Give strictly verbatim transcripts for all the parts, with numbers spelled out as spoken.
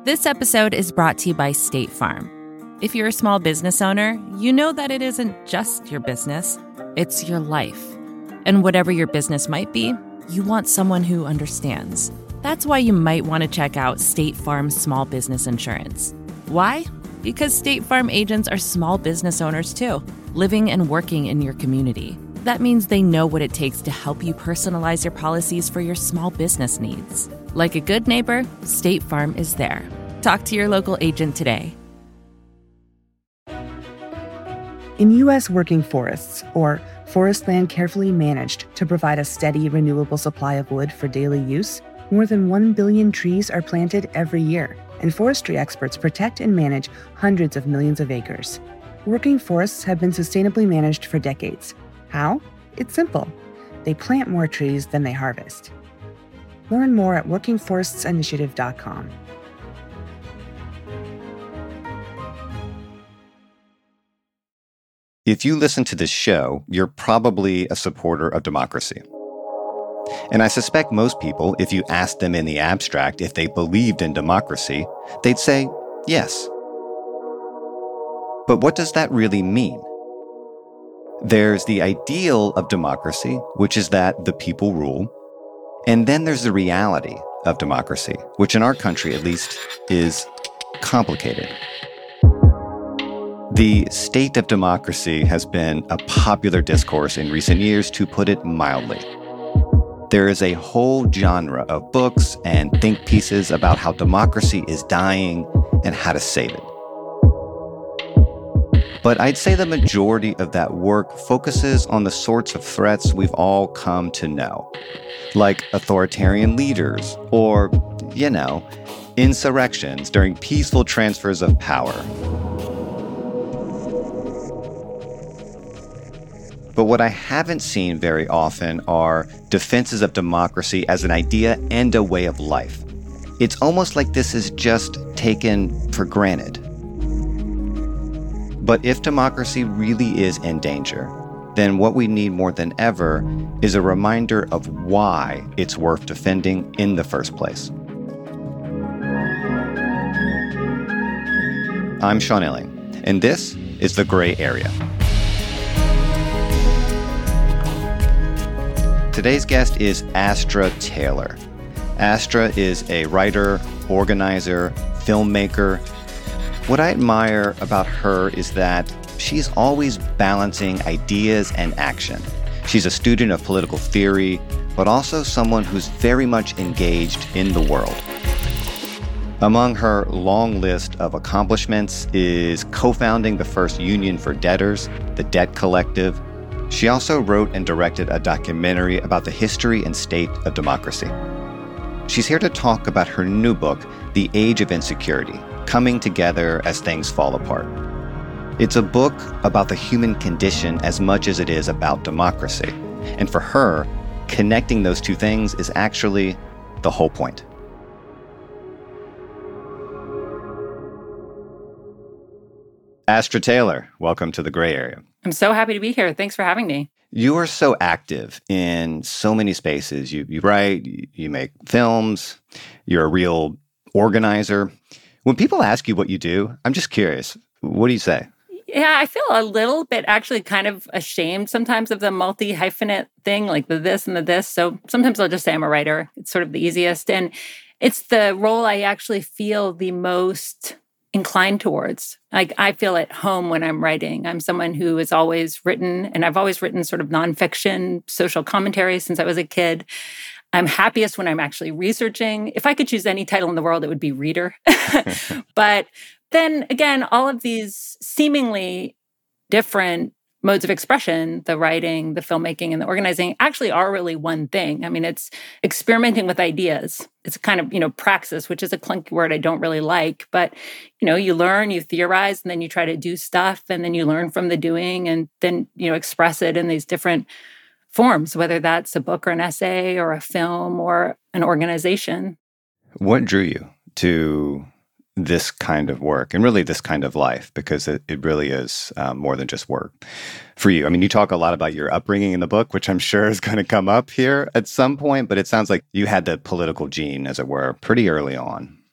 This episode is brought to you by State Farm. If you're a small business owner, you know that it isn't just your business, it's your life. And whatever your business might be, you want someone who understands. That's why you might want to check out State Farm Small Business Insurance. Why? Because State Farm agents are small business owners too, living and working in your community. That means they know what it takes to help you personalize your policies for your small business needs. Like a good neighbor, State Farm is there. Talk to your local agent today. In U S working forests, or forest land carefully managed to provide a steady, renewable supply of wood for daily use, more than one billion trees are planted every year, and forestry experts protect and manage hundreds of millions of acres. Working forests have been sustainably managed for decades. How? It's simple. They plant more trees than they harvest. Learn more at working forests initiative dot com. If you listen to this show, you're probably a supporter of democracy. And I suspect most people, if you asked them in the abstract if they believed in democracy, they'd say yes. But what does that really mean? There's the ideal of democracy, which is that the people rule. And then there's the reality of democracy, which in our country, at least, is complicated. The state of democracy has been a popular discourse in recent years, to put it mildly. There is a whole genre of books and think pieces about how democracy is dying and how to save it. But I'd say the majority of that work focuses on the sorts of threats we've all come to know, like authoritarian leaders or, you know, insurrections during peaceful transfers of power. But what I haven't seen very often are defenses of democracy as an idea and a way of life. It's almost like this is just taken for granted. But if democracy really is in danger, then what we need more than ever is a reminder of why it's worth defending in the first place. I'm Sean Illing, and this is The Gray Area. Today's guest is Astra Taylor. Astra is a writer, organizer, filmmaker. What I admire about her is that she's always balancing ideas and action. She's a student of political theory, but also someone who's very much engaged in the world. Among her long list of accomplishments is co-founding the first union for debtors, the Debt Collective. She also wrote and directed a documentary about the history and state of democracy. She's here to talk about her new book, The Age of Insecurity: Coming Together as Things Fall Apart. It's a book about the human condition as much as it is about democracy. And for her, connecting those two things is actually the whole point. Astra Taylor, welcome to The Gray Area. I'm so happy to be here. Thanks for having me. You are so active in so many spaces. You, you write, you make films, you're a real organizer. When people ask you what you do, I'm just curious. What do you say? Yeah, I feel a little bit actually kind of ashamed sometimes of the multi-hyphenate thing, like the this and the this. So sometimes I'll just say I'm a writer. It's sort of the easiest. And it's the role I actually feel the most inclined towards. Like I feel at home when I'm writing. I'm someone who has always written, and I've always written sort of nonfiction, social commentary since I was a kid. I'm happiest when I'm actually researching. If I could choose any title in the world, it would be reader. But then again, all of these seemingly different modes of expression, the writing, the filmmaking, and the organizing, actually are really one thing. I mean, it's experimenting with ideas. It's kind of, you know, praxis, which is a clunky word I don't really like. But, you know, you learn, you theorize, and then you try to do stuff, and then you learn from the doing, and then, you know, express it in these different forms, whether that's a book or an essay or a film or an organization. What drew you to this kind of work and really this kind of life? Because it, it really is um, more than just work for you. I mean, you talk a lot about your upbringing in the book, which I'm sure is going to come up here at some point, but it sounds like you had the political gene, as it were, pretty early on.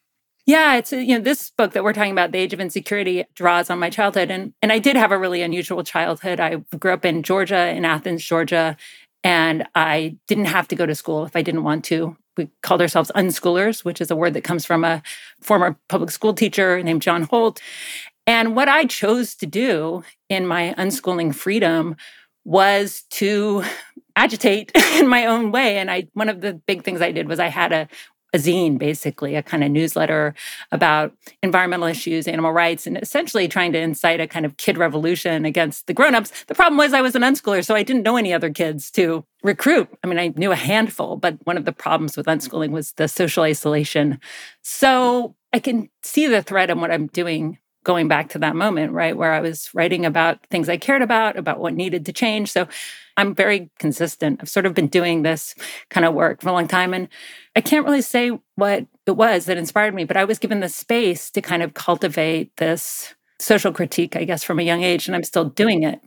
Yeah, it's, you know, this book that we're talking about, The Age of Insecurity, draws on my childhood. And, and I did have a really unusual childhood. I grew up in Georgia, in Athens, Georgia, and I didn't have to go to school if I didn't want to. We called ourselves unschoolers, which is a word that comes from a former public school teacher named John Holt. And what I chose to do in my unschooling freedom was to agitate in my own way. And I, one of the big things I did was I had a a zine, basically, a kind of newsletter about environmental issues, animal rights, and essentially trying to incite a kind of kid revolution against the grownups. The problem was I was an unschooler, so I didn't know any other kids to recruit. I mean, I knew a handful, but one of the problems with unschooling was the social isolation. So I can see the thread in what I'm doing going back to that moment, right, where I was writing about things I cared about, about what needed to change. So I'm very consistent. I've sort of been doing this kind of work for a long time. And I can't really say what it was that inspired me, but I was given the space to kind of cultivate this social critique, I guess, from a young age, and I'm still doing it.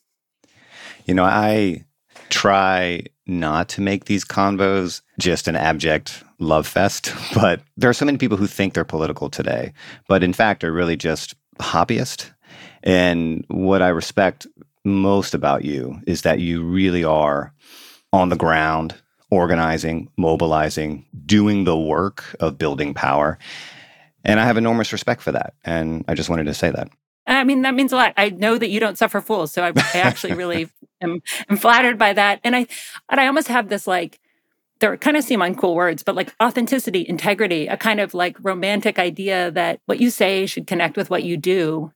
You know, I try not to make these convos just an abject love fest, but there are so many people who think they're political today, but in fact are really just hobbyists. And what I respect most about you is that you really are on the ground, organizing, mobilizing, doing the work of building power. And I have enormous respect for that. And I just wanted to say that. I mean, that means a lot. I know that you don't suffer fools. So I, I actually really am, am flattered by that. And I, and I almost have this like, they kind of seem uncool words, but like authenticity, integrity, a kind of like romantic idea that what you say should connect with what you do.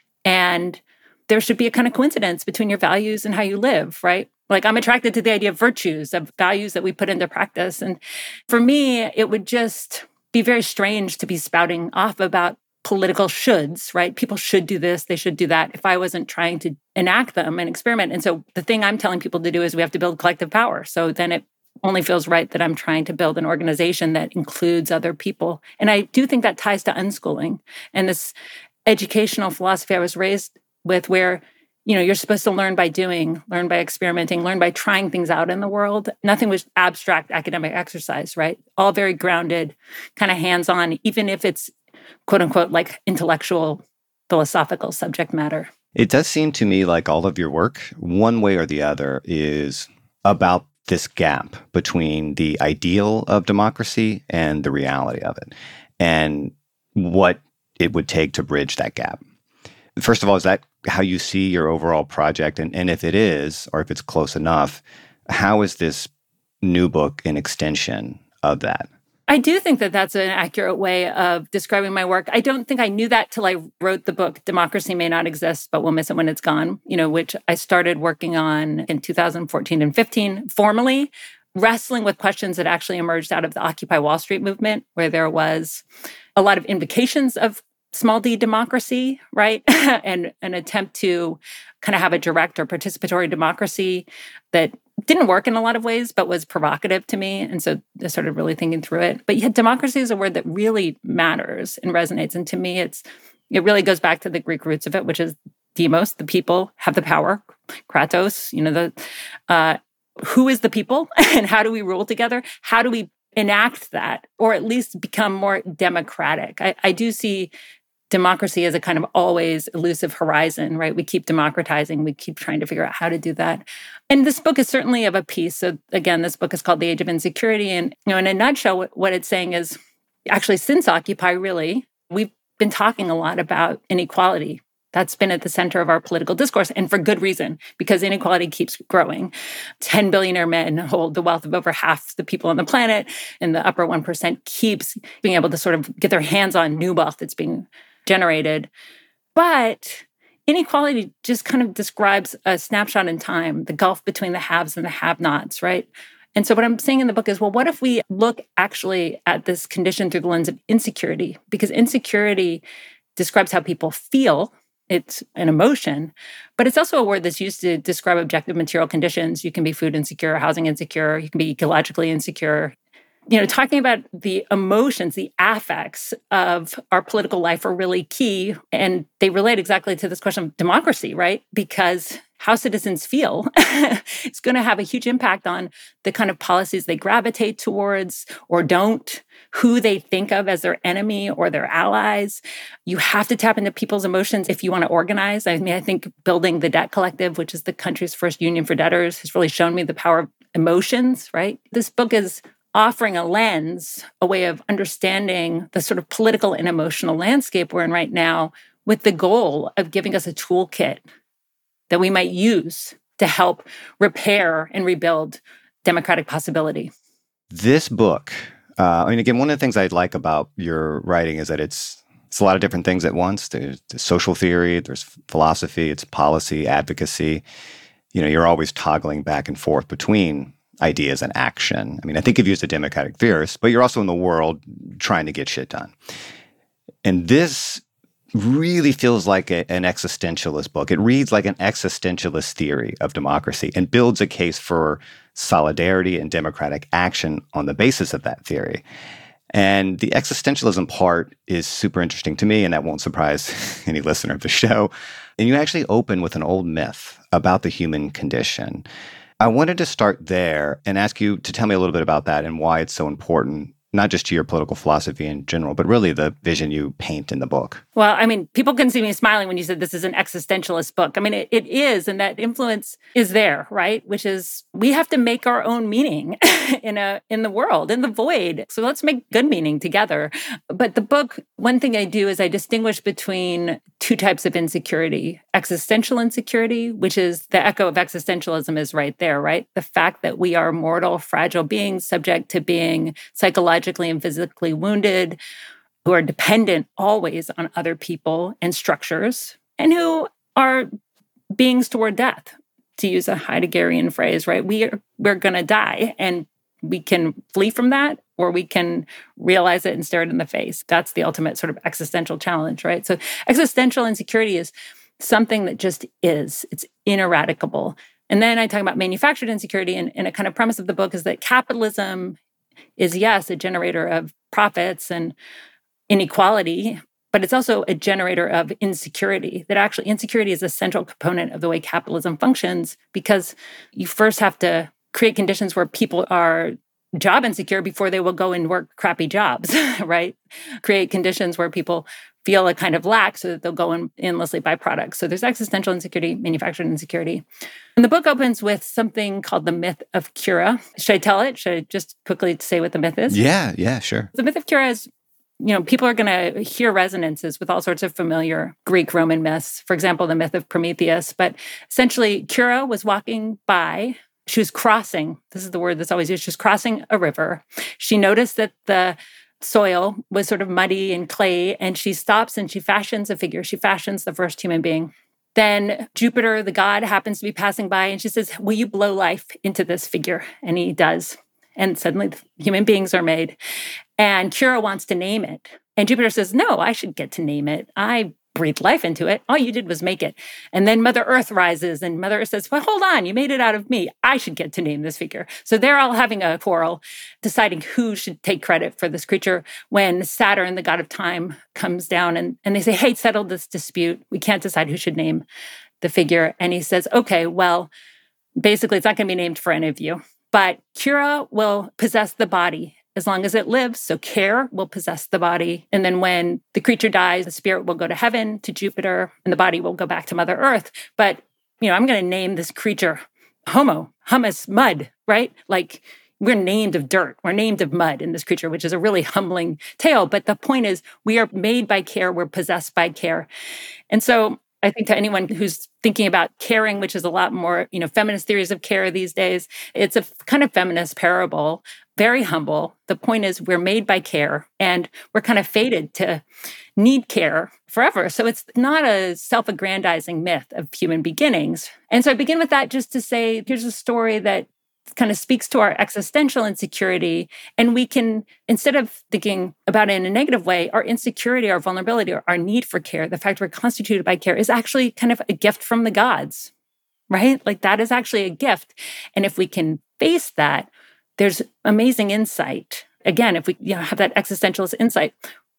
And there should be a kind of coincidence between your values and how you live, right? Like I'm attracted to the idea of virtues, of values that we put into practice. And for me, it would just be very strange to be spouting off about political shoulds, right? People should do this, they should do that, if I wasn't trying to enact them and experiment. And so the thing I'm telling people to do is we have to build collective power. So then it only feels right that I'm trying to build an organization that includes other people. And I do think that ties to unschooling and this educational philosophy I was raised with where, you know, you're supposed to learn by doing, learn by experimenting, learn by trying things out in the world. Nothing was abstract academic exercise, right? All very grounded, kind of hands-on, even if it's quote unquote like intellectual, philosophical subject matter. It does seem to me like all of your work, one way or the other, is about this gap between the ideal of democracy and the reality of it, and what it would take to bridge that gap. First of all, is that how you see your overall project? And, and if it is, or if it's close enough, how is this new book an extension of that? I do think that that's an accurate way of describing my work. I don't think I knew that till I wrote the book, Democracy May Not Exist, But We'll Miss It When It's Gone, you know, which I started working on in two thousand fourteen and fifteen, formally, wrestling with questions that actually emerged out of the Occupy Wall Street movement, where there was a lot of invocations of small d democracy, right? and an attempt to kind of have a direct or participatory democracy that didn't work in a lot of ways, but was provocative to me. And so I started really thinking through it. But yet democracy is a word that really matters and resonates. And to me, it's it really goes back to the Greek roots of it, which is demos, the people have the power, kratos, you know, the uh, who is the people and how do we rule together? How do we enact that or at least become more democratic? I, I do see democracy as a kind of always elusive horizon, right? We keep democratizing. We keep trying to figure out how to do that. And this book is certainly of a piece. So again, this book is called The Age of Insecurity. And, you know, in a nutshell, what it's saying is actually since Occupy, really, we've been talking a lot about inequality. That's been at the center of our political discourse, and for good reason, because inequality keeps growing. ten billionaire men hold the wealth of over half the people on the planet, and the upper one percent keeps being able to sort of get their hands on new wealth that's being generated. But inequality just kind of describes a snapshot in time, the gulf between the haves and the have-nots, right? And so what I'm saying in the book is, well, what if we look actually at this condition through the lens of insecurity? Because insecurity describes how people feel. It's an emotion, but it's also a word that's used to describe objective material conditions. You can be food insecure, housing insecure, you can be ecologically insecure. You know, talking about the emotions, the affects of our political life are really key. And they relate exactly to this question of democracy, right? Because how citizens feel is going to have a huge impact on the kind of policies they gravitate towards or don't, who they think of as their enemy or their allies. You have to tap into people's emotions if you want to organize. I mean, I think building the Debt Collective, which is the country's first union for debtors, has really shown me the power of emotions, right? This book is offering a lens, a way of understanding the sort of political and emotional landscape we're in right now, with the goal of giving us a toolkit that we might use to help repair and rebuild democratic possibility. This book, uh, I mean, again, one of the things I like about your writing is that it's it's a lot of different things at once. There's, there's social theory, there's philosophy, it's policy, advocacy. You know, you're always toggling back and forth between ideas and action. I mean, I think of you as a democratic theorist, but you're also in the world trying to get shit done. And this really feels like a, an existentialist book. It reads like an existentialist theory of democracy and builds a case for solidarity and democratic action on the basis of that theory. And the existentialism part is super interesting to me, and that won't surprise any listener of the show. And you actually open with an old myth about the human condition. I wanted to start there and ask you to tell me a little bit about that and why it's so important, not just to your political philosophy in general, but really the vision you paint in the book. Well, I mean, people can see me smiling when you said this is an existentialist book. I mean, it, it is, and that influence is there, right? Which is we have to make our own meaning in a in the world, in the void. So let's make good meaning together. But the book, one thing I do is I distinguish between two types of insecurity. Existential insecurity, which is the echo of existentialism is right there, right? The fact that we are mortal, fragile beings subject to being psychologically and physically wounded, who are dependent always on other people and structures, and who are beings toward death, to use a Heideggerian phrase, right? We are, we're going to die, and we can flee from that, or we can realize it and stare it in the face. That's the ultimate sort of existential challenge, right? So existential insecurity is something that just is. It's ineradicable. And then I talk about manufactured insecurity, and, and a kind of premise of the book is that capitalism is, yes, a generator of profits and inequality, but it's also a generator of insecurity. That actually insecurity is a central component of the way capitalism functions, because you first have to create conditions where people are job insecure before they will go and work crappy jobs, right? Create conditions where people feel a kind of lack so that they'll go and endlessly buy products. So there's existential insecurity, manufactured insecurity. And the book opens with something called the myth of Cura. Should I tell it? Should I just quickly say what the myth is? Yeah, yeah, sure. The myth of Cura is, you know, people are going to hear resonances with all sorts of familiar Greek Roman myths. For example, the myth of Prometheus. But essentially, Cura was walking by. She was crossing. This is the word that's always used. She was crossing a river. She noticed that the soil was sort of muddy and clay, and she stops and she fashions a figure. She fashions the first human being. Then Jupiter, the god, happens to be passing by, and she says, "Will you blow life into this figure?" And he does. And suddenly human beings are made. And Cura wants to name it. And Jupiter says, "No, I should get to name it. I breathed life into it. All you did was make it." And then Mother Earth rises, and Mother Earth says, "Well, hold on, you made it out of me. I should get to name this figure." So they're all having a quarrel, deciding who should take credit for this creature, when Saturn, the god of time, comes down and, and they say, "Hey, settle this dispute. We can't decide who should name the figure." And he says, "Okay, well, basically it's not going to be named for any of you, but Cura will possess the body as long as it lives. So Care will possess the body. And then when the creature dies, the spirit will go to heaven, to Jupiter, and the body will go back to Mother Earth. But, you know, I'm going to name this creature Homo, humus, mud, right? Like we're named of dirt. We're named of mud in this creature, which is a really humbling tale. But the point is, we are made by Care. We're possessed by Care. And so I think to anyone who's thinking about caring, which is a lot more, you know, feminist theories of care these days, it's a kind of feminist parable, very humble. The point is we're made by Care, and we're kind of fated to need care forever. So it's not a self-aggrandizing myth of human beginnings. And so I begin with that just to say, here's a story that kind of speaks to our existential insecurity. And we can, instead of thinking about it in a negative way, our insecurity, our vulnerability, our need for care, the fact we're constituted by care is actually kind of a gift from the gods, right? Like that is actually a gift. And if we can face that, there's amazing insight. Again, if we you know, have that existentialist insight,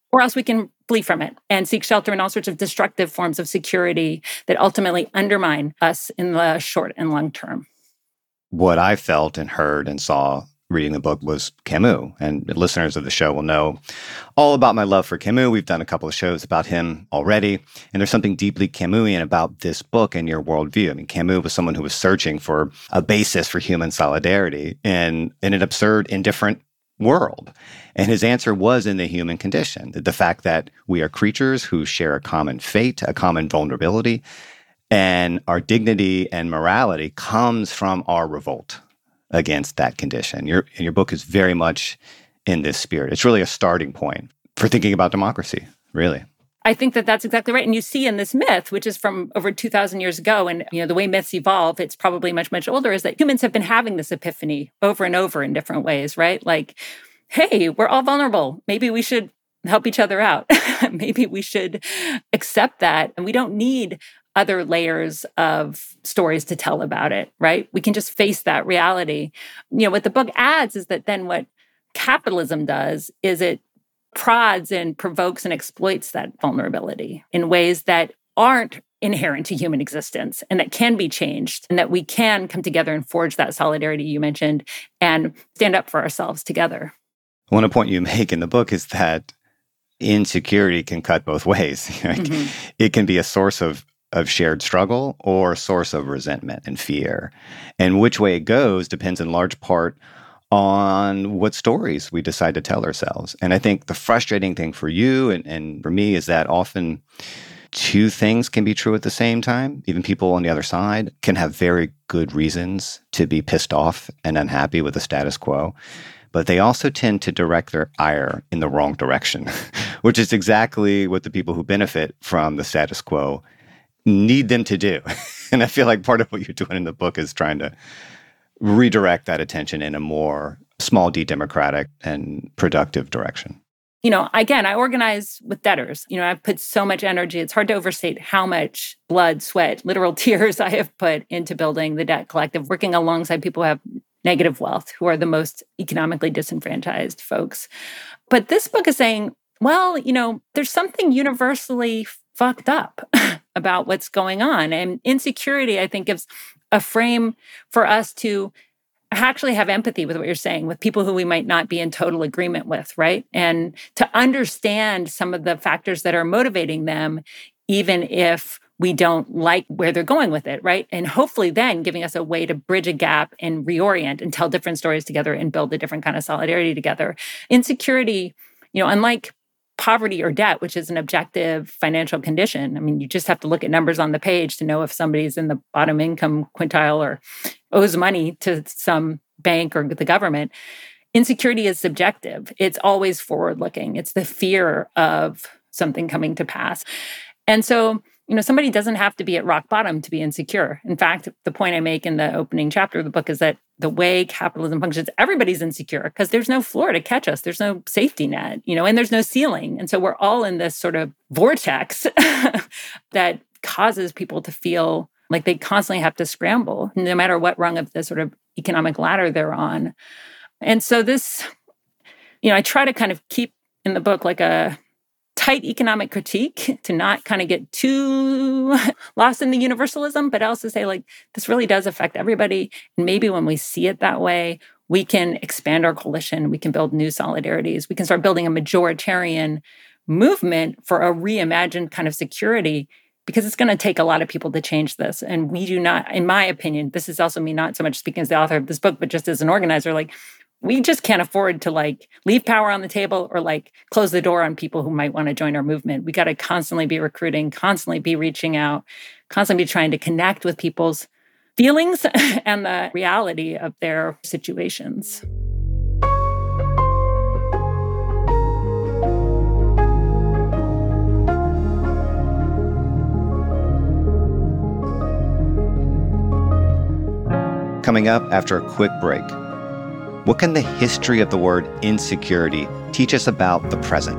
or else we can flee from it and seek shelter in all sorts of destructive forms of security that ultimately undermine us in the short and long term. What I felt and heard and saw reading the book was Camus. And listeners of the show will know all about my love for Camus. We've done a couple of shows about him already. And there's something deeply Camusian about this book and your worldview. I mean, Camus was someone who was searching for a basis for human solidarity in, in an absurd, indifferent world. And his answer was in the human condition, the fact that we are creatures who share a common fate, a common vulnerability, and our dignity and morality comes from our revolt against that condition. Your, and your book is very much in this spirit. It's really a starting point for thinking about democracy, really. I think that that's exactly right. And you see in this myth, which is from over two thousand years ago, and you know the way myths evolve, it's probably much, much older, is that humans have been having this epiphany over and over in different ways, right? Like, hey, we're all vulnerable. Maybe we should help each other out. Maybe we should accept that. And we don't need other layers of stories to tell about it, right? We can just face that reality. You know, what the book adds is that then what capitalism does is it prods and provokes and exploits that vulnerability in ways that aren't inherent to human existence and that can be changed, and that we can come together and forge that solidarity you mentioned and stand up for ourselves together. One point you make in the book is that insecurity can cut both ways. Like, mm-hmm. It can be a source of of shared struggle or a source of resentment and fear. And which way it goes depends in large part on what stories we decide to tell ourselves. And I think the frustrating thing for you and, and for me is that often two things can be true at the same time. Even people on the other side can have very good reasons to be pissed off and unhappy with the status quo. But they also tend to direct their ire in the wrong direction, which is exactly what the people who benefit from the status quo need them to do. And I feel like part of what you're doing in the book is trying to redirect that attention in a more small d democratic and productive direction. You know, again, I organize with debtors. You know, I've put so much energy. It's hard to overstate how much blood, sweat, literal tears I have put into building the Debt Collective, working alongside people who have negative wealth, who are the most economically disenfranchised folks. But this book is saying, well, you know, there's something universally fucked up about what's going on. And insecurity, I think, gives a frame for us to actually have empathy with what you're saying, with people who we might not be in total agreement with, right? And to understand some of the factors that are motivating them, even if we don't like where they're going with it, right? And hopefully then giving us a way to bridge a gap and reorient and tell different stories together and build a different kind of solidarity together. Insecurity, you know, unlike poverty or debt, which is an objective financial condition. I mean, you just have to look at numbers on the page to know if somebody's in the bottom income quintile or owes money to some bank or the government. Insecurity is subjective. It's always forward-looking. It's the fear of something coming to pass. And so, you know, somebody doesn't have to be at rock bottom to be insecure. In fact, the point I make in the opening chapter of the book is that the way capitalism functions, everybody's insecure because there's no floor to catch us. There's no safety net, you know, and there's no ceiling. And so we're all in this sort of vortex that causes people to feel like they constantly have to scramble, no matter what rung of the sort of economic ladder they're on. And so this, you know, I try to kind of keep in the book like a tight economic critique to not kind of get too lost in the universalism, but also say, like, this really does affect everybody. And maybe when we see it that way, we can expand our coalition. We can build new solidarities. We can start building a majoritarian movement for a reimagined kind of security, because it's going to take a lot of people to change this. And we do not, in my opinion, this is also me not so much speaking as the author of this book, but just as an organizer, like, we just can't afford to like leave power on the table or like close the door on people who might want to join our movement. We got to constantly be recruiting, constantly be reaching out, constantly be trying to connect with people's feelings and the reality of their situations. Coming up after a quick break. What can the history of the word insecurity teach us about the present?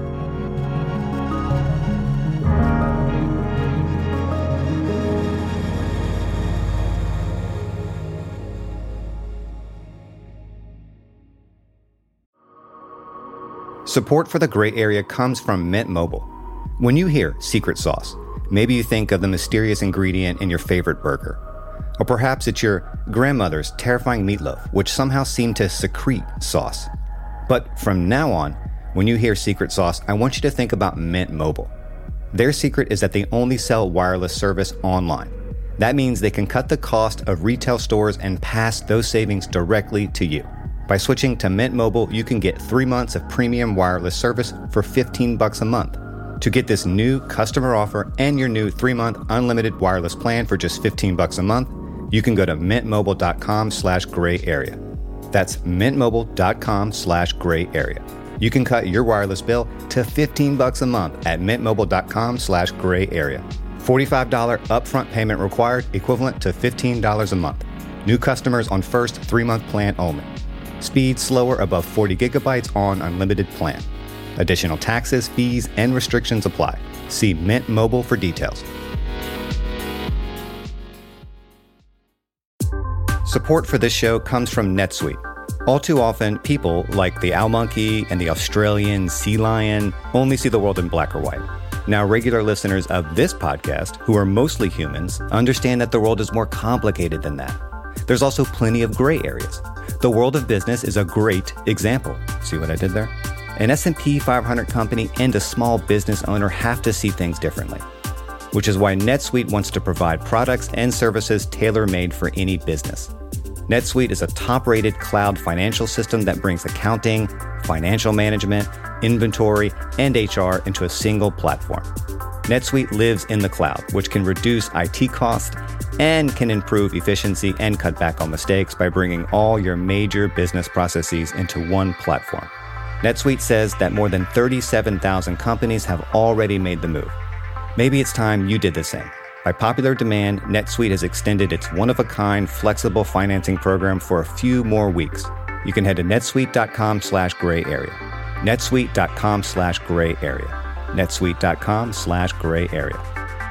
Support for the Gray Area comes from Mint Mobile. When you hear secret sauce, maybe you think of the mysterious ingredient in your favorite burger. Or perhaps it's your grandmother's terrifying meatloaf, which somehow seemed to secrete sauce. But from now on, when you hear secret sauce, I want you to think about Mint Mobile. Their secret is that they only sell wireless service online. That means they can cut the cost of retail stores and pass those savings directly to you. By switching to Mint Mobile, you can get three months of premium wireless service for fifteen bucks a month. To get this new customer offer and your new three-month unlimited wireless plan for just fifteen bucks a month, you can go to mintmobile.com slash gray area. That's mintmobile.com slash gray area. You can cut your wireless bill to fifteen bucks a month at mintmobile.com slash gray area. forty-five dollars upfront payment required, equivalent to fifteen dollars a month. New customers on first three-month plan only. Speed slower above forty gigabytes on unlimited plan. Additional taxes, fees, and restrictions apply. See Mint Mobile for details. Support for this show comes from NetSuite. All too often, people like the owl monkey and the Australian sea lion only see the world in black or white. Now, regular listeners of this podcast, who are mostly humans, understand that the world is more complicated than that. There's also plenty of gray areas. The world of business is a great example. See what I did there? An S and P five hundred company and a small business owner have to see things differently, which is why NetSuite wants to provide products and services tailor-made for any business. NetSuite is a top-rated cloud financial system that brings accounting, financial management, inventory, and H R into a single platform. NetSuite lives in the cloud, which can reduce I T costs and can improve efficiency and cut back on mistakes by bringing all your major business processes into one platform. NetSuite says that more than thirty-seven thousand companies have already made the move. Maybe it's time you did the same. By popular demand, NetSuite has extended its one-of-a-kind flexible financing program for a few more weeks. You can head to netsuite.com slash gray area. netsuite.com slash gray area. netsuite.com slash gray area.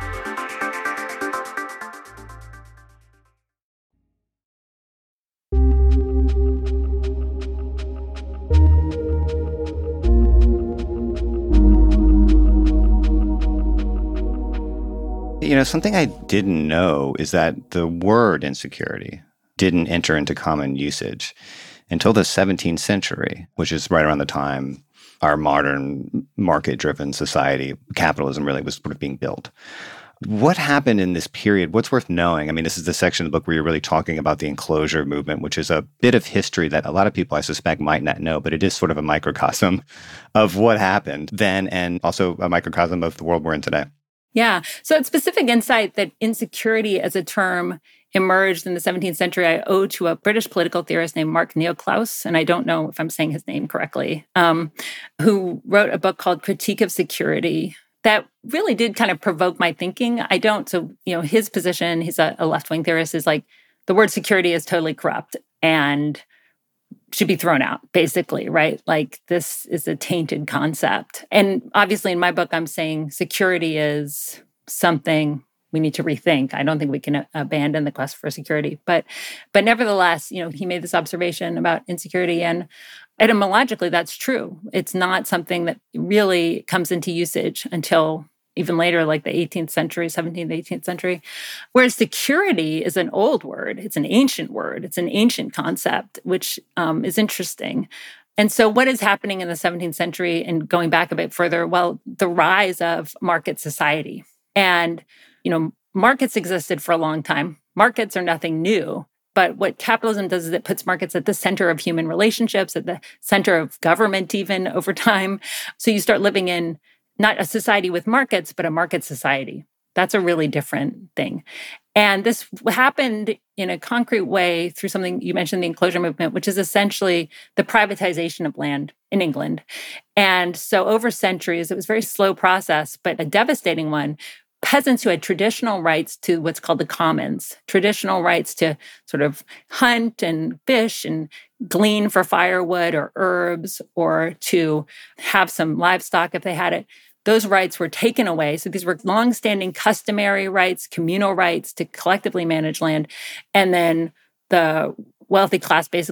You know, something I didn't know is that the word insecurity didn't enter into common usage until the seventeenth century, which is right around the time our modern market-driven society, capitalism really was sort of being built. What happened in this period? What's worth knowing? I mean, this is the section of the book where you're really talking about the enclosure movement, which is a bit of history that a lot of people, I suspect, might not know, but it is sort of a microcosm of what happened then and also a microcosm of the world we're in today. Yeah. So it's specific insight that insecurity as a term emerged in the seventeenth century I owe to a British political theorist named Mark Neoclaus, and I don't know if I'm saying his name correctly, um, who wrote a book called Critique of Security that really did kind of provoke my thinking. I don't, so, you know, his position, he's a, a left-wing theorist, is like, the word security is totally corrupt and should be thrown out, basically, right? Like, this is a tainted concept. And obviously, in my book, I'm saying security is something we need to rethink. I don't think we can abandon the quest for security. But but nevertheless, you know, he made this observation about insecurity, and etymologically, that's true. It's not something that really comes into usage until even later, like the eighteenth century, seventeenth, eighteenth century. Whereas security is an old word. It's an ancient word. It's an ancient concept, which um, is interesting. And so what is happening in the seventeenth century and going back a bit further? Well, the rise of market society. And, you know, markets existed for a long time. Markets are nothing new. But what capitalism does is it puts markets at the center of human relationships, at the center of government even over time. So you start living in not a society with markets, but a market society. That's a really different thing. And this happened in a concrete way through something you mentioned, the enclosure movement, which is essentially the privatization of land in England. And so over centuries, it was a very slow process, but a devastating one. Peasants who had traditional rights to what's called the commons, traditional rights to sort of hunt and fish and glean for firewood or herbs, or to have some livestock if they had it, those rights were taken away. So these were longstanding customary rights, communal rights to collectively manage land. And then the wealthy class basically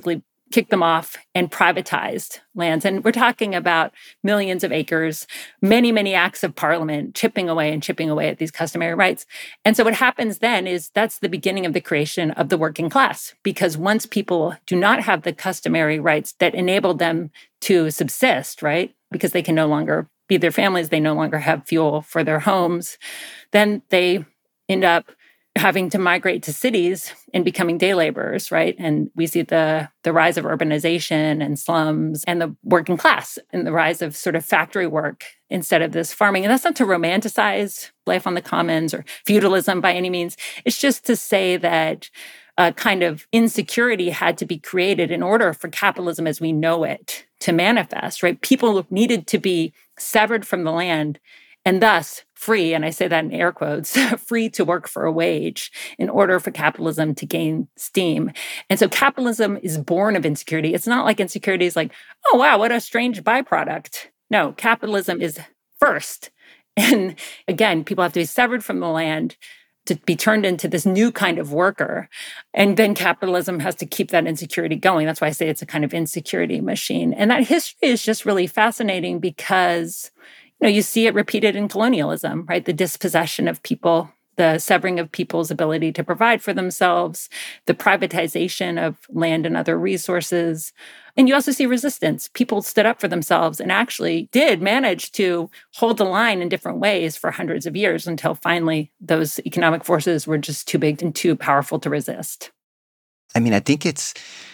kicked them off and privatized lands. And we're talking about millions of acres, many, many acts of parliament chipping away and chipping away at these customary rights. And so what happens then is that's the beginning of the creation of the working class, because once people do not have the customary rights that enabled them to subsist, right, because they can no longer feed their families, they no longer have fuel for their homes, then they end up having to migrate to cities and becoming day laborers, right? And we see the the rise of urbanization and slums and the working class and the rise of sort of factory work instead of this farming. And that's not to romanticize life on the commons or feudalism by any means. It's just to say that a kind of insecurity had to be created in order for capitalism as we know it to manifest, right? People needed to be severed from the land and thus free, and I say that in air quotes, free to work for a wage in order for capitalism to gain steam. And so capitalism is born of insecurity. It's not like insecurity is like, oh, wow, what a strange byproduct. No, capitalism is first. And again, people have to be severed from the land to be turned into this new kind of worker. And then capitalism has to keep that insecurity going. That's why I say it's a kind of insecurity machine. And that history is just really fascinating because you know, you see it repeated in colonialism, right? The dispossession of people, the severing of people's ability to provide for themselves, the privatization of land and other resources. And you also see resistance. People stood up for themselves and actually did manage to hold the line in different ways for hundreds of years until finally those economic forces were just too big and too powerful to resist. I mean, I think it's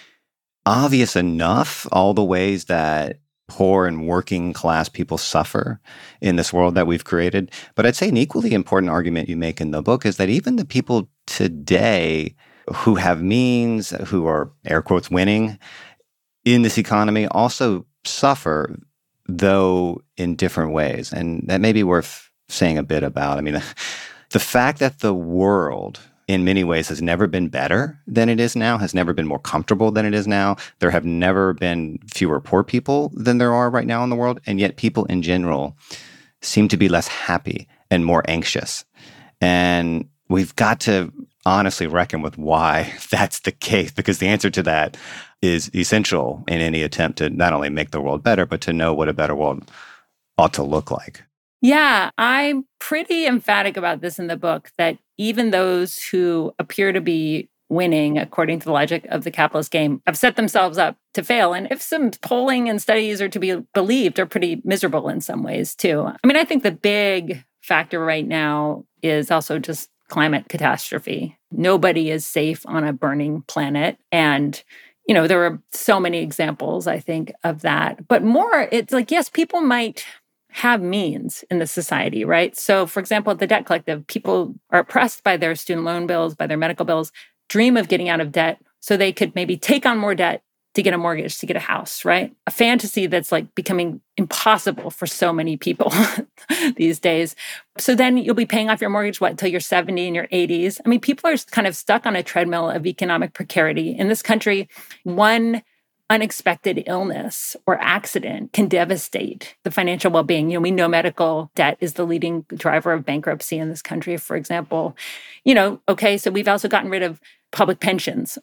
obvious enough all the ways that poor and working class people suffer in this world that we've created. But I'd say an equally important argument you make in the book is that even the people today who have means, who are air quotes winning in this economy also suffer, though in different ways. And that may be worth saying a bit about. I mean, the fact that the world in many ways has never been better than it is now, has never been more comfortable than it is now. There have never been fewer poor people than there are right now in the world. And yet people in general seem to be less happy and more anxious. And we've got to honestly reckon with why that's the case, because the answer to that is essential in any attempt to not only make the world better, but to know what a better world ought to look like. Yeah, I'm pretty emphatic about this in the book, that even those who appear to be winning, according to the logic of the capitalist game, have set themselves up to fail. And if some polling and studies are to be believed, are pretty miserable in some ways, too. I mean, I think the big factor right now is also just climate catastrophe. Nobody is safe on a burning planet. And you know, there are so many examples, I think, of that. But more, it's like, yes, people might have means in the society, right? So, for example, at the Debt Collective, people are oppressed by their student loan bills, by their medical bills, dream of getting out of debt so they could maybe take on more debt to get a mortgage, to get a house, right? A fantasy that's like becoming impossible for so many people these days. So then you'll be paying off your mortgage, what, until you're seventy in your eighties? I mean, people are kind of stuck on a treadmill of economic precarity. In this country, one unexpected illness or accident can devastate the financial well-being. You know, we know medical debt is the leading driver of bankruptcy in this country, for example. You know, okay, so we've also gotten rid of public pensions.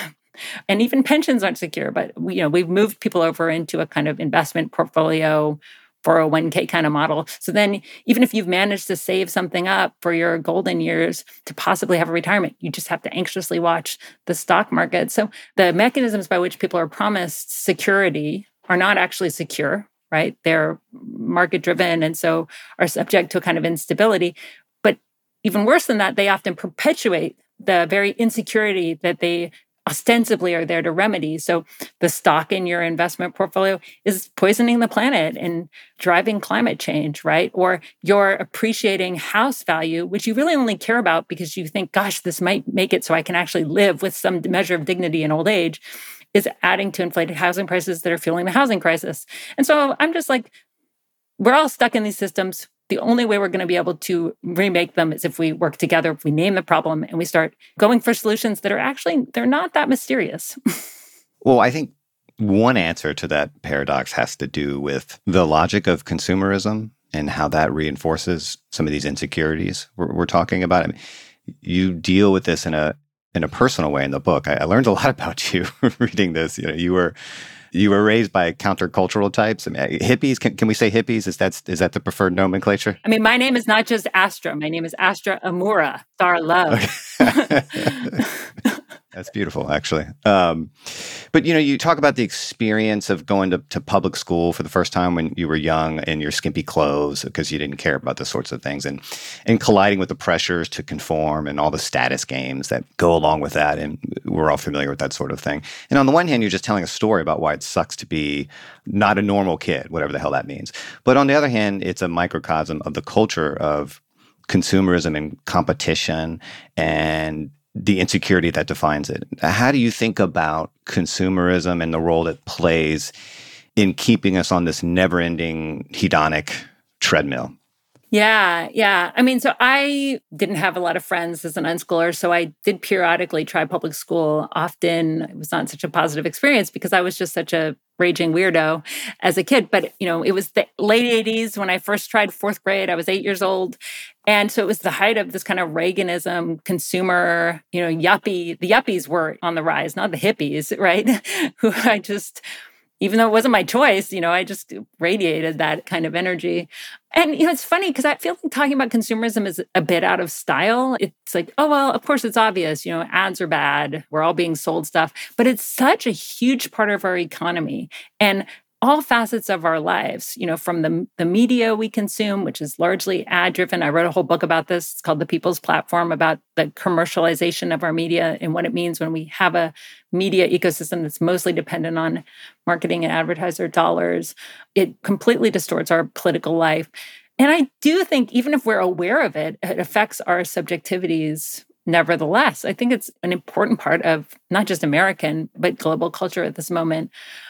And even pensions aren't secure, but you know, we've moved people over into a kind of investment portfolio, four oh one k kind of model. So then even if you've managed to save something up for your golden years to possibly have a retirement, you just have to anxiously watch the stock market. So the mechanisms by which people are promised security are not actually secure, right? They're market driven and so are subject to a kind of instability. But even worse than that, they often perpetuate the very insecurity that they ostensibly are there to remedy. So the stock in your investment portfolio is poisoning the planet and driving climate change, right? Or you're appreciating house value, which you really only care about because you think, gosh, this might make it so I can actually live with some measure of dignity in old age, is adding to inflated housing prices that are fueling the housing crisis. And so I'm just like, we're all stuck in these systems. The only way we're going to be able to remake them is if we work together, if we name the problem and we start going for solutions that are actually, they're not that mysterious. Well, I think one answer to that paradox has to do with the logic of consumerism and how that reinforces some of these insecurities we're, we're talking about. I mean, you deal with this in a in a personal way in the book. I, I learned a lot about you reading this. You know, you were you were raised by countercultural types. I mean, hippies. Can, can we say hippies? Is that is that the preferred nomenclature? I mean, my name is not just Astra. My name is Astra Amura, Star Love. Okay. That's beautiful, actually. Um, but, you know, you talk about the experience of going to, to public school for the first time when you were young in your skimpy clothes because you didn't care about those sorts of things, and, and colliding with the pressures to conform and all the status games that go along with that. And we're all familiar with that sort of thing. And on the one hand, you're just telling a story about why it sucks to be not a normal kid, whatever the hell that means. But on the other hand, it's a microcosm of the culture of consumerism and competition and the insecurity that defines it. How do you think about consumerism and the role it plays in keeping us on this never-ending hedonic treadmill? Yeah, yeah. I mean, so I didn't have a lot of friends as an unschooler, so I did periodically try public school. Often it was not such a positive experience because I was just such a raging weirdo as a kid. But, you know, it was the late eighties when I first tried fourth grade. I was eight years old. And so it was the height of this kind of Reaganism, consumer, you know, yuppie. The yuppies were on the rise, not the hippies, right? Who I just... Even though it wasn't my choice, you know, I just radiated that kind of energy. And, you know, it's funny because I feel like talking about consumerism is a bit out of style. It's like, oh, well, of course it's obvious, you know, ads are bad. We're all being sold stuff. But it's such a huge part of our economy and all facets of our lives, you know, from the, the media we consume, which is largely ad-driven. I wrote a whole book about this. It's called The People's Platform, about the commercialization of our media and what it means when we have a media ecosystem that's mostly dependent on marketing and advertiser dollars. It completely distorts our political life. And I do think even if we're aware of it, it affects our subjectivities nevertheless. I think it's an important part of not just American, but global culture at this moment.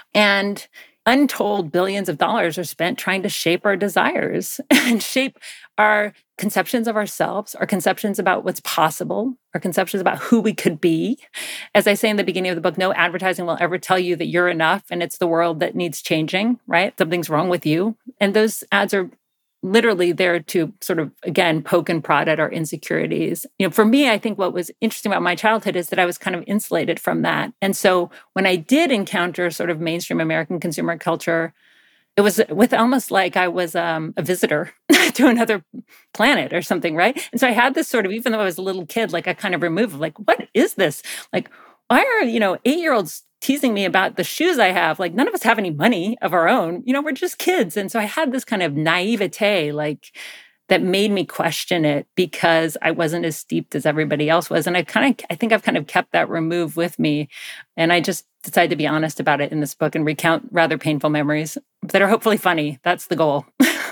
And untold billions of dollars are spent trying to shape our desires and shape our conceptions of ourselves, our conceptions about what's possible, our conceptions about who we could be. As I say in the beginning of the book, no advertising will ever tell you that you're enough and it's the world that needs changing, right? Something's wrong with you. And those ads are literally there to sort of, again, poke and prod at our insecurities. You know, for me, I think what was interesting about my childhood is that I was kind of insulated from that. And so when I did encounter sort of mainstream American consumer culture, it was with almost like I was um, a visitor to another planet or something, right? And so I had this sort of, even though I was a little kid, like a kind of remove of like, what is this? Like, why are, you know, eight-year-olds teasing me about the shoes I have? Like, none of us have any money of our own. You know, we're just kids. And so I had this kind of naivete, like, that made me question it because I wasn't as steeped as everybody else was. And I kind of, I think I've kind of kept that remove with me. And I just decided to be honest about it in this book and recount rather painful memories that are hopefully funny. That's the goal.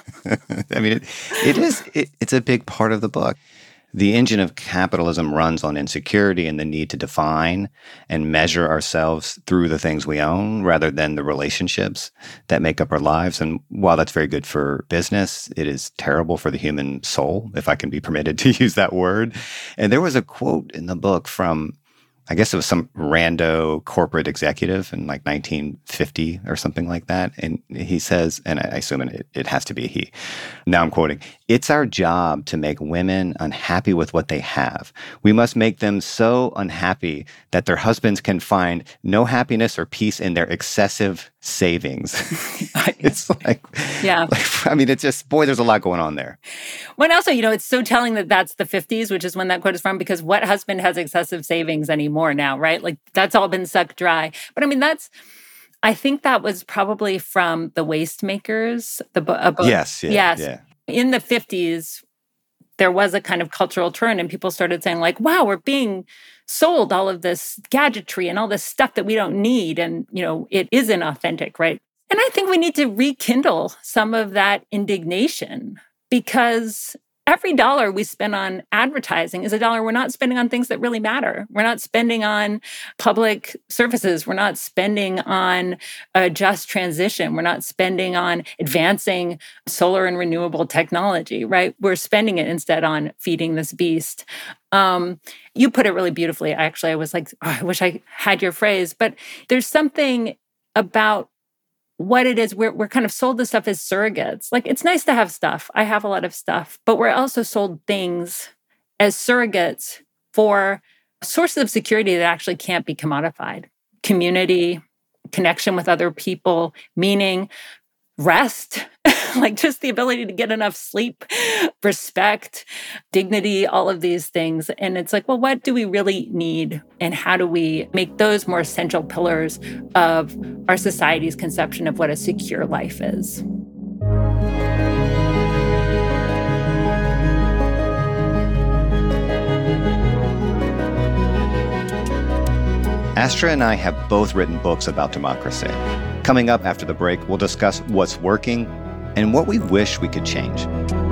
I mean, it, it is, it, it's a big part of the book. The engine of capitalism runs on insecurity and the need to define and measure ourselves through the things we own rather than the relationships that make up our lives. And while that's very good for business, it is terrible for the human soul, if I can be permitted to use that word. And there was a quote in the book from, I guess it was some rando corporate executive in like nineteen fifty or something like that. And he says, and I assume it, it has to be a he. Now I'm quoting, "It's our job to make women unhappy with what they have. We must make them so unhappy that their husbands can find no happiness or peace in their excessive savings." It's like, yeah. Like, I mean, it's just, boy, there's a lot going on there. Well, and also, you know, it's so telling that that's the fifties, which is when that quote is from, because what husband has excessive savings anymore now, right? Like, that's all been sucked dry. But I mean, that's, I think that was probably from The Wastemakers. The bo- a book. Yes, yeah, yes. yeah. In the fifties, there was a kind of cultural turn and people started saying like, wow, we're being sold all of this gadgetry and all this stuff that we don't need. And, you know, it isn't authentic, right? And I think we need to rekindle some of that indignation because every dollar we spend on advertising is a dollar we're not spending on things that really matter. We're not spending on public services. We're not spending on a just transition. We're not spending on advancing solar and renewable technology, right? We're spending it instead on feeding this beast. Um, you put it really beautifully. Actually, I was like, oh, I wish I had your phrase, but there's something about what it is. We're, we're kind of sold this stuff as surrogates. Like, it's nice to have stuff. I have a lot of stuff, but we're also sold things as surrogates for sources of security that actually can't be commodified. Community, connection with other people, meaning, rest, like just the ability to get enough sleep, respect, dignity, all of these things. And it's like, well, what do we really need? And how do we make those more essential pillars of our society's conception of what a secure life is? Astra and I have both written books about democracy. Coming up after the break, we'll discuss what's working and what we wish we could change.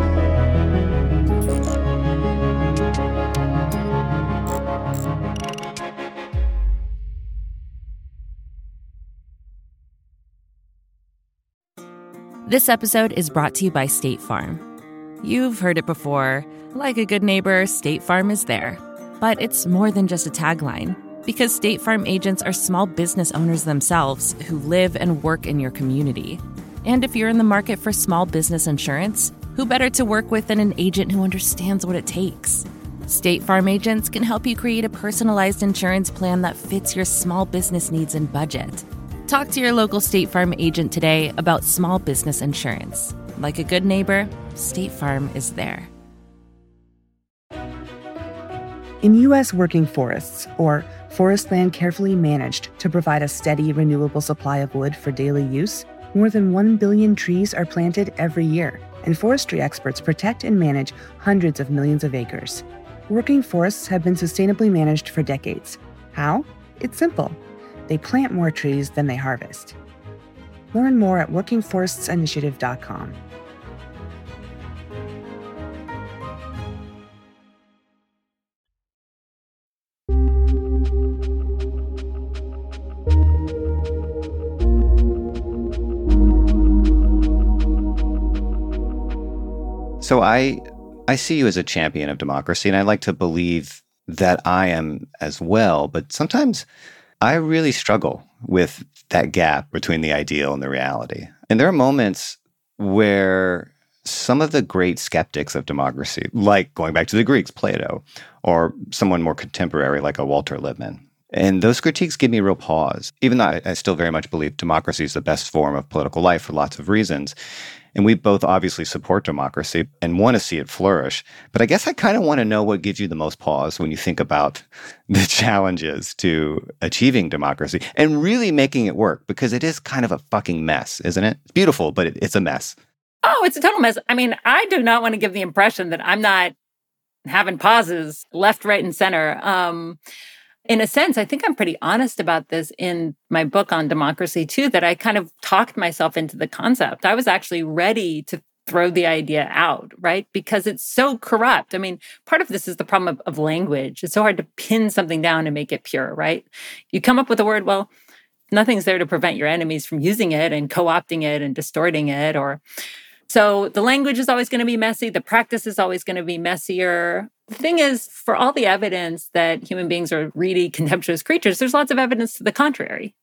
This episode is brought to you by State Farm. You've heard it before. Like a good neighbor, State Farm is there. But it's more than just a tagline. Because State Farm agents are small business owners themselves who live and work in your community. And if you're in the market for small business insurance, who better to work with than an agent who understands what it takes? State Farm agents can help you create a personalized insurance plan that fits your small business needs and budget. Talk to your local State Farm agent today about small business insurance. Like a good neighbor, State Farm is there. In U S working forests, or forest land carefully managed to provide a steady, renewable supply of wood for daily use, more than one billion trees are planted every year, and forestry experts protect and manage hundreds of millions of acres. Working forests have been sustainably managed for decades. How? It's simple. They plant more trees than they harvest. Learn more at working forests initiative dot com. So I I see you as a champion of democracy, and I like to believe that I am as well. But sometimes I really struggle with that gap between the ideal and the reality. And there are moments where some of the great skeptics of democracy, like going back to the Greeks, Plato, or someone more contemporary like a Walter Lippmann, and those critiques give me real pause, even though I, I still very much believe democracy is the best form of political life for lots of reasons. And we both obviously support democracy and want to see it flourish. But I guess I kind of want to know what gives you the most pause when you think about the challenges to achieving democracy and really making it work, because it is kind of a fucking mess, isn't it? It's beautiful, but it, it's a mess. Oh, it's a total mess. I mean, I do not want to give the impression that I'm not having pauses left, right, and center. Um, In a sense, I think I'm pretty honest about this in my book on democracy, too, that I kind of talked myself into the concept. I was actually ready to throw the idea out, right? Because it's so corrupt. I mean, part of this is the problem of, of language. It's so hard to pin something down and make it pure, right? You come up with a word, well, nothing's there to prevent your enemies from using it and co-opting it and distorting it. Or so the language is always going to be messy. The practice is always going to be messier. The thing is, for all the evidence that human beings are really contemptuous creatures, there's lots of evidence to the contrary.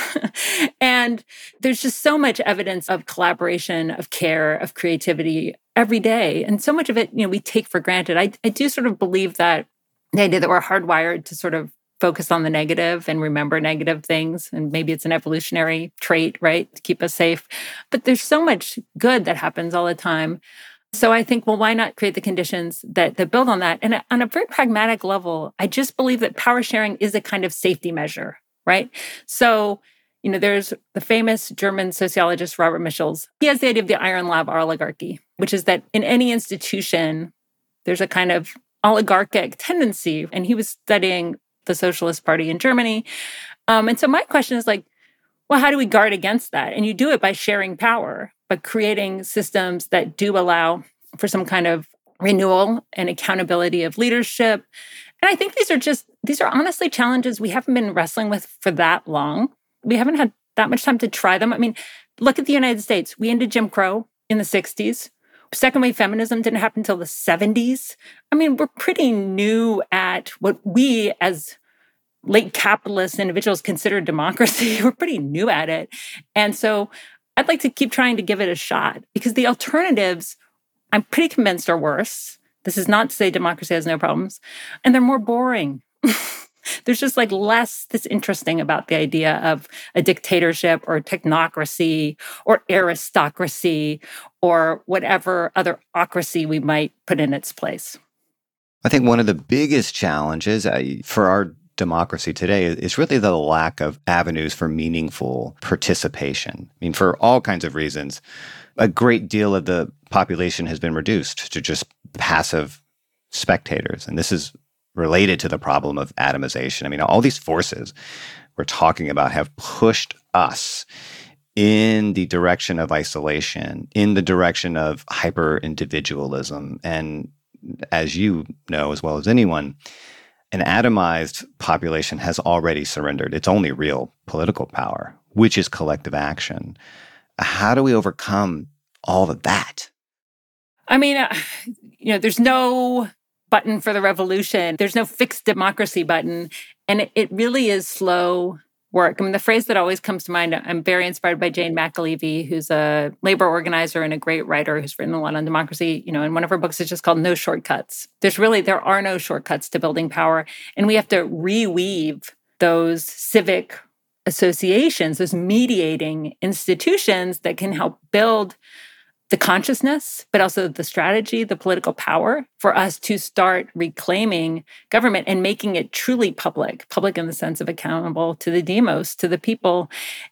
And there's just so much evidence of collaboration, of care, of creativity every day. And so much of it, you know, we take for granted. I, I do sort of believe that the idea that we're hardwired to sort of focus on the negative and remember negative things. And maybe it's an evolutionary trait, right, to keep us safe. But there's so much good that happens all the time. So I think, well, why not create the conditions that, that build on that? And on a very pragmatic level, I just believe that power sharing is a kind of safety measure, right? So, you know, there's the famous German sociologist, Robert Michels. He has the idea of the iron lab oligarchy, which is that in any institution, there's a kind of oligarchic tendency. And he was studying the Socialist Party in Germany. Um, and so my question is like, well, how do we guard against that? And you do it by sharing power, but creating systems that do allow for some kind of renewal and accountability of leadership. And I think these are just, these are honestly challenges we haven't been wrestling with for that long. We haven't had that much time to try them. I mean, look at the United States. We ended Jim Crow in the sixties. Second wave feminism didn't happen until the seventies. I mean, we're pretty new at what we as late capitalist individuals consider democracy. We're pretty new at it. And so I'd like to keep trying to give it a shot, because the alternatives, I'm pretty convinced, are worse. This is not to say democracy has no problems. And they're more boring. there's just like less that's interesting about the idea of a dictatorship or technocracy or aristocracy or whatever other ocracy we might put in its place. I think one of the biggest challenges uh, for our democracy today is really the lack of avenues for meaningful participation. I mean, for all kinds of reasons, a great deal of the population has been reduced to just passive spectators. And this is related to the problem of atomization. I mean, all these forces we're talking about have pushed us in the direction of isolation, in the direction of hyper-individualism. And as you know as well as anyone, an atomized population has already surrendered its only real political power, which is collective action. How do we overcome all of that? I mean, uh, you know, there's no button for the revolution. There's no fixed democracy button. And it, it really is slow work. I mean, the phrase that always comes to mind, I'm very inspired by Jane McAlevey, who's a labor organizer and a great writer who's written a lot on democracy. You know, and one of her books is just called No Shortcuts. There's really, there are no shortcuts to building power. And we have to reweave those civic associations, those mediating institutions that can help build the consciousness, but also the strategy, the political power for us to start reclaiming government and making it truly public, public in the sense of accountable to the demos, to the people.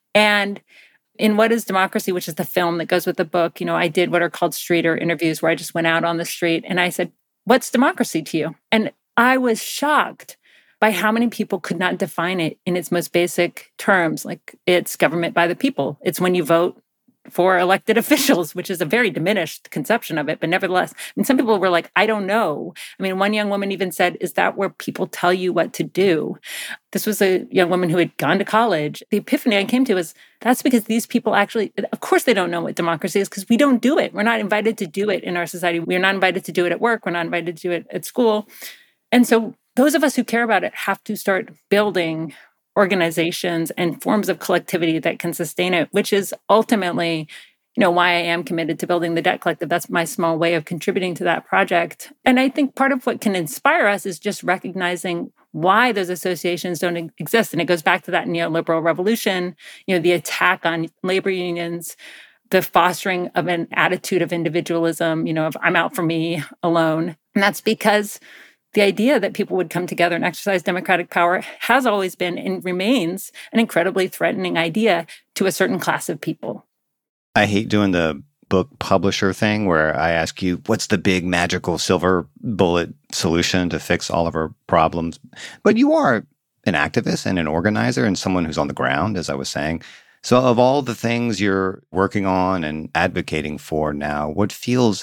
And in What is Democracy, which is the film that goes with the book, you know, I did what are called streeter interviews where I just went out on the street and I said, what's democracy to you? And I was shocked by how many people could not define it in its most basic terms. Like, it's government by the people. It's when you vote for elected officials, which is a very diminished conception of it. But nevertheless, I mean, some people were like, I don't know. I mean, one young woman even said, is that where people tell you what to do? This was a young woman who had gone to college. The epiphany I came to was, that's because these people actually, of course they don't know what democracy is because we don't do it. We're not invited to do it in our society. We're not invited to do it at work. We're not invited to do it at school. And so those of us who care about it have to start building organizations and forms of collectivity that can sustain it, which is ultimately, you know, why I am committed to building the Debt Collective. That's my small way of contributing to that project. And I think part of what can inspire us is just recognizing why those associations don't exist. And it goes back to that neoliberal revolution, you know, the attack on labor unions, the fostering of an attitude of individualism, you know, of I'm out for me alone. And that's because the idea that people would come together and exercise democratic power has always been and remains an incredibly threatening idea to a certain class of people. I hate doing the book publisher thing where I ask you, what's the big magical silver bullet solution to fix all of our problems? But you are an activist and an organizer and someone who's on the ground, as I was saying. So of all the things you're working on and advocating for now, what feels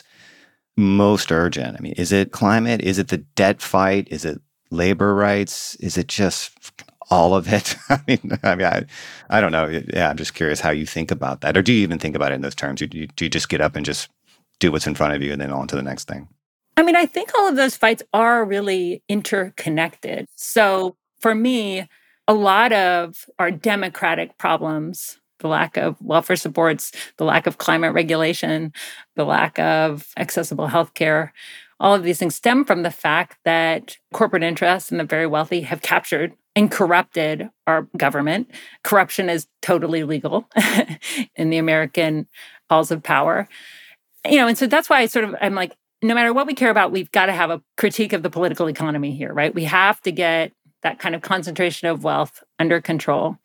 most urgent? I mean, is it climate? Is it the debt fight? Is it labor rights? Is it just all of it? I mean, I mean, I, I don't know. Yeah, I'm just curious how you think about that, or do you even think about it in those terms? Do you, do you just get up and just do what's in front of you and then on to the next thing? I mean, I think all of those fights are really interconnected. So for me, a lot of our democratic problems, the lack of welfare supports, the lack of climate regulation, the lack of accessible healthcare, all of these things stem from the fact that corporate interests and the very wealthy have captured and corrupted our government. Corruption is totally legal in the American halls of power. You know, and so that's why I sort of, I'm like, no matter what we care about, we've got to have a critique of the political economy here, right? We have to get that kind of concentration of wealth under control.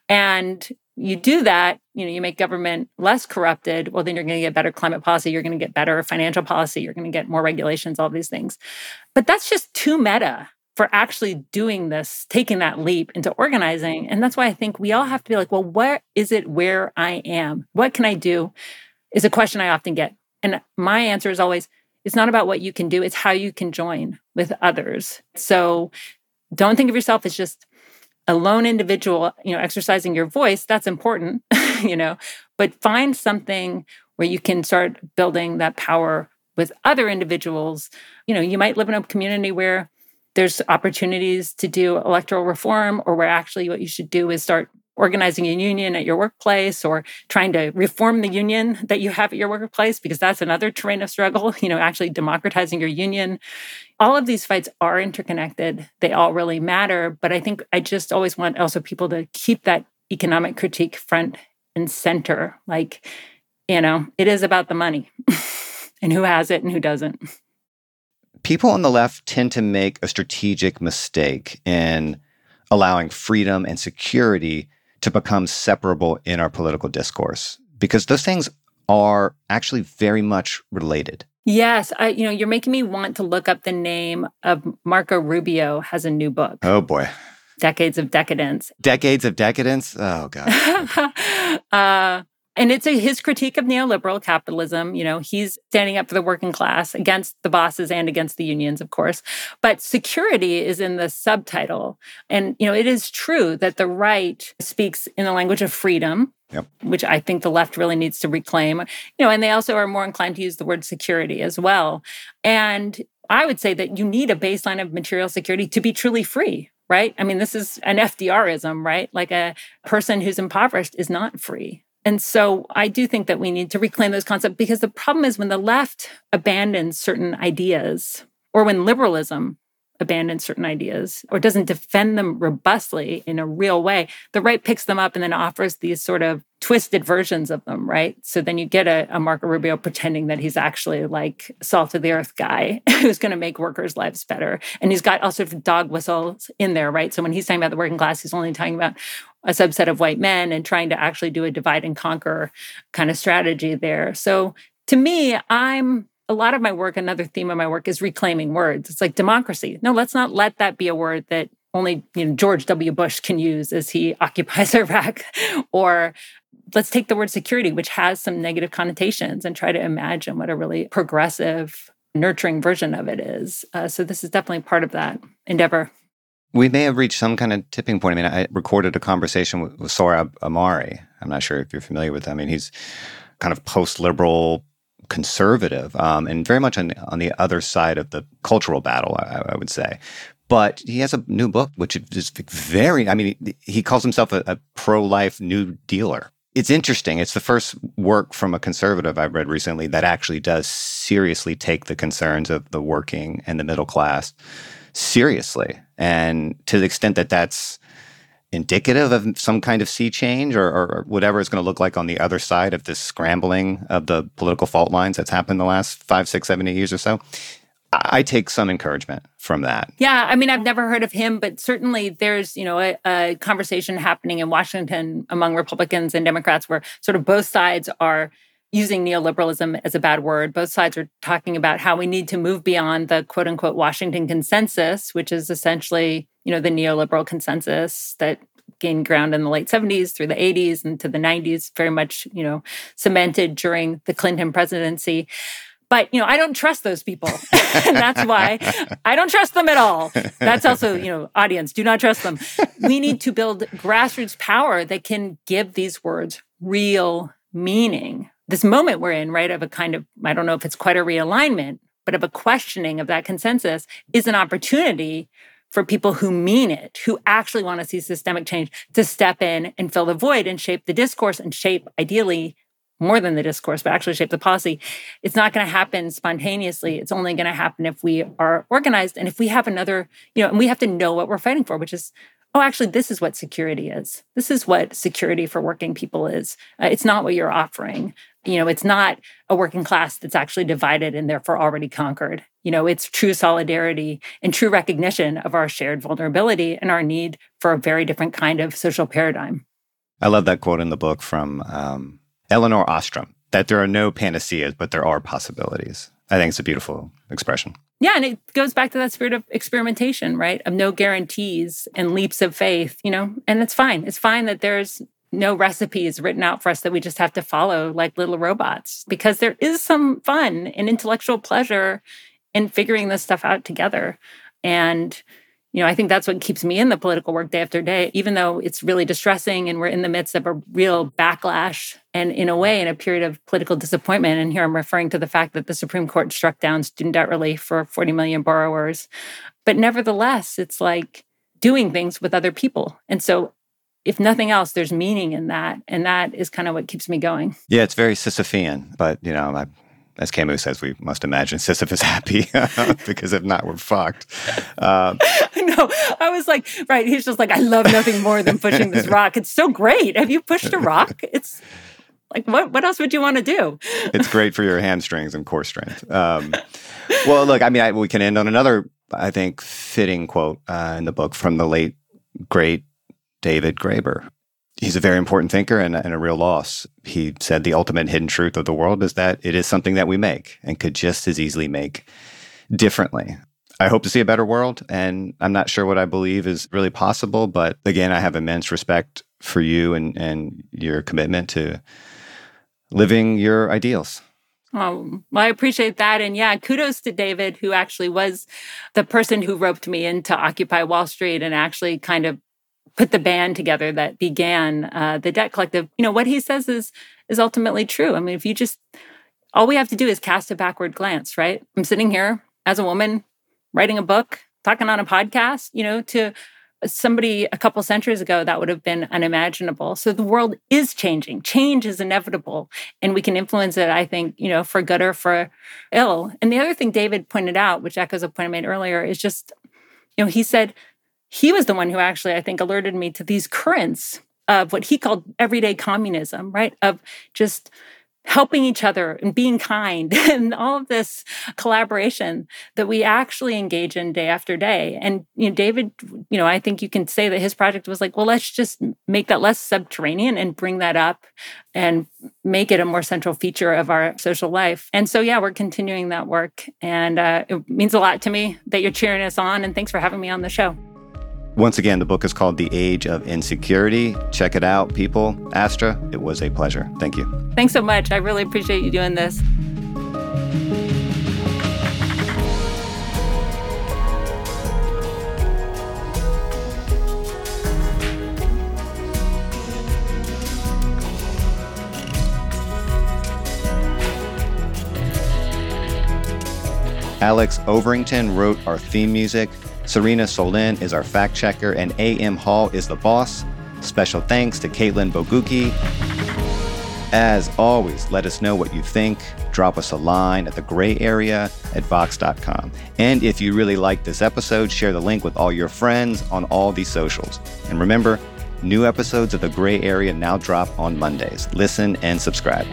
And you do that, you know, you make government less corrupted, well, then you're going to get better climate policy, you're going to get better financial policy, you're going to get more regulations, all these things. But that's just too meta for actually doing this, taking that leap into organizing. And that's why I think we all have to be like, well, where is it where I am? What can I do? Is a question I often get. And my answer is always, it's not about what you can do, it's how you can join with others. So don't think of yourself as just a lone individual, you know, exercising your voice. That's important, you know, but find something where you can start building that power with other individuals. You know, you might live in a community where there's opportunities to do electoral reform, or where actually what you should do is start organizing a union at your workplace or trying to reform the union that you have at your workplace, because that's another terrain of struggle, you know, actually democratizing your union. All of these fights are interconnected. They all really matter. But I think I just always want also people to keep that economic critique front and center. Like, you know, it is about the money and who has it and who doesn't. People on the left tend to make a strategic mistake in allowing freedom and security to become separable in our political discourse, because those things are actually very much related. Yes, I, you know, you're making me want to look up the name of Marco Rubio. Has a new book. Oh boy, Decades of Decadence. Decades of Decadence. Oh god. uh, And it's a, his critique of neoliberal capitalism. You know, he's standing up for the working class against the bosses and against the unions, of course. But security is in the subtitle. And, you know, it is true that the right speaks in the language of freedom, yep. which I think the left really needs to reclaim. You know, and they also are more inclined to use the word security as well. And I would say that you need a baseline of material security to be truly free. Right? I mean, this is an F D R-ism, right? Like a person who's impoverished is not free. And so I do think that we need to reclaim those concepts, because the problem is when the left abandons certain ideas, or when liberalism abandons certain ideas or doesn't defend them robustly in a real way, the right picks them up and then offers these sort of twisted versions of them, right? So then you get a, a Marco Rubio pretending that he's actually like salt of the earth guy who's going to make workers' lives better. And he's got all sorts of dog whistles in there, right? So when he's talking about the working class, he's only talking about a subset of white men and trying to actually do a divide and conquer kind of strategy there. So to me, I'm a lot of my work, another theme of my work is reclaiming words. It's like democracy. No, let's not let that be a word that only, you know, George W. Bush can use as he occupies Iraq. Or let's take the word security, which has some negative connotations, and try to imagine what a really progressive, nurturing version of it is. Uh, so this is definitely part of that endeavor. We may have reached some kind of tipping point. I mean, I recorded a conversation with, with Sohrab Ahmari. I'm not sure if you're familiar with him. I mean, he's kind of post-liberal conservative, um, and very much on, on the other side of the cultural battle, I, I would say. But he has a new book, which is very, I mean, he, he calls himself a, a pro-life New Dealer. It's interesting. It's the first work from a conservative I've read recently that actually does seriously take the concerns of the working and the middle class seriously. And to the extent that that's indicative of some kind of sea change, or, or whatever it's going to look like on the other side of this scrambling of the political fault lines that's happened the last five, six, seven, eight years or so, I take some encouragement from that. Yeah, I mean, I've never heard of him, but certainly there's, you know, a, a conversation happening in Washington among Republicans and Democrats where sort of both sides are using neoliberalism as a bad word. Both sides are talking about how we need to move beyond the quote unquote Washington consensus, which is essentially, you know, the neoliberal consensus that gained ground in the late seventies through the eighties and to the nineties, very much, you know, cemented during the Clinton presidency. But, you know, I don't trust those people. And that's why I don't trust them at all. That's also, you know, audience, do not trust them. We need to build grassroots power that can give these words real meaning. This moment we're in, right, of a kind of, I don't know if it's quite a realignment, but of a questioning of that consensus is an opportunity for people who mean it, who actually want to see systemic change, to step in and fill the void and shape the discourse and shape, ideally, more than the discourse, but actually shape the policy. It's not going to happen spontaneously. It's only going to happen if we are organized and if we have another, you know, and we have to know what we're fighting for, which is, oh, actually, this is what security is. This is what security for working people is. Uh, it's not what you're offering. You know, it's not a working class that's actually divided and therefore already conquered. You know, it's true solidarity and true recognition of our shared vulnerability and our need for a very different kind of social paradigm. I love that quote in the book from um, Elinor Ostrom, that there are no panaceas, but there are possibilities. I think it's a beautiful expression. Yeah, and it goes back to that spirit of experimentation, right? Of no guarantees and leaps of faith, you know, and it's fine. It's fine that there's no recipes written out for us that we just have to follow like little robots, because there is some fun and intellectual pleasure in figuring this stuff out together. And, you know, I think that's what keeps me in the political work day after day, even though it's really distressing and we're in the midst of a real backlash and, in a way, in a period of political disappointment. And here I'm referring to the fact that the Supreme Court struck down student debt relief for forty million borrowers. But nevertheless, it's like doing things with other people. And so if nothing else, there's meaning in that. And that is kind of what keeps me going. Yeah, it's very Sisyphean. But, you know, I, as Camus says, we must imagine Sisyphus happy because if not, we're fucked. Um, no, I was like, right. He's just like, I love nothing more than pushing this rock. It's so great. Have you pushed a rock? It's like, what, what else would you want to do? It's great for your hamstrings and core strength. Um, well, look, I mean, I, we can end on another, I think, fitting quote uh, in the book from the late, great David Graeber. He's a very important thinker and, and a real loss. He said the ultimate hidden truth of the world is that it is something that we make and could just as easily make differently. I hope to see a better world, and I'm not sure what I believe is really possible, but again, I have immense respect for you and, and your commitment to living your ideals. Oh, well, I appreciate that. And yeah, kudos to David, who actually was the person who roped me into Occupy Wall Street and actually kind of put the band together that began uh, the Debt Collective. You know, what he says is is ultimately true. I mean, if you just, all we have to do is cast a backward glance, right? I'm sitting here as a woman, writing a book, talking on a podcast, you know, to somebody a couple centuries ago, that would have been unimaginable. So the world is changing. Change is inevitable. And we can influence it, I think, you know, for good or for ill. And the other thing David pointed out, which echoes a point I made earlier, is just, you know, he said, he was the one who actually, I think, alerted me to these currents of what he called everyday communism, right? Of just helping each other and being kind and all of this collaboration that we actually engage in day after day. And, you know, David, you know, I think you can say that his project was like, well, let's just make that less subterranean and bring that up and make it a more central feature of our social life. And so, yeah, we're continuing that work. And uh, it means a lot to me that you're cheering us on. And thanks for having me on the show. Once again, the book is called The Age of Insecurity. Check it out, people. Astra, it was a pleasure. Thank you. Thanks so much. I really appreciate you doing this. Alex Overington wrote our theme music. Serena Solin is our fact checker, and A M Hall is the boss. Special thanks to Caitlin Boguki. As always, let us know what you think. Drop us a line at the gray area at vox dot com. And if you really like this episode, share the link with all your friends on all these socials. And remember, new episodes of The Gray Area now drop on Mondays. Listen and subscribe.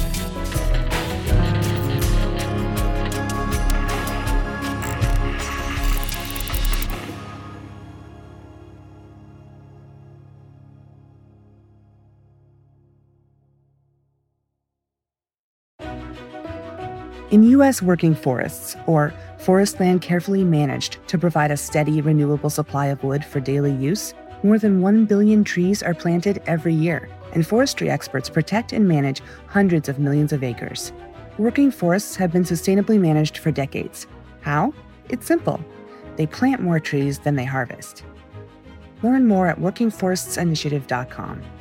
In U S working forests, or forest land carefully managed to provide a steady, renewable supply of wood for daily use, more than one billion trees are planted every year, and forestry experts protect and manage hundreds of millions of acres. Working forests have been sustainably managed for decades. How? It's simple. They plant more trees than they harvest. Learn more at working forests initiative dot com.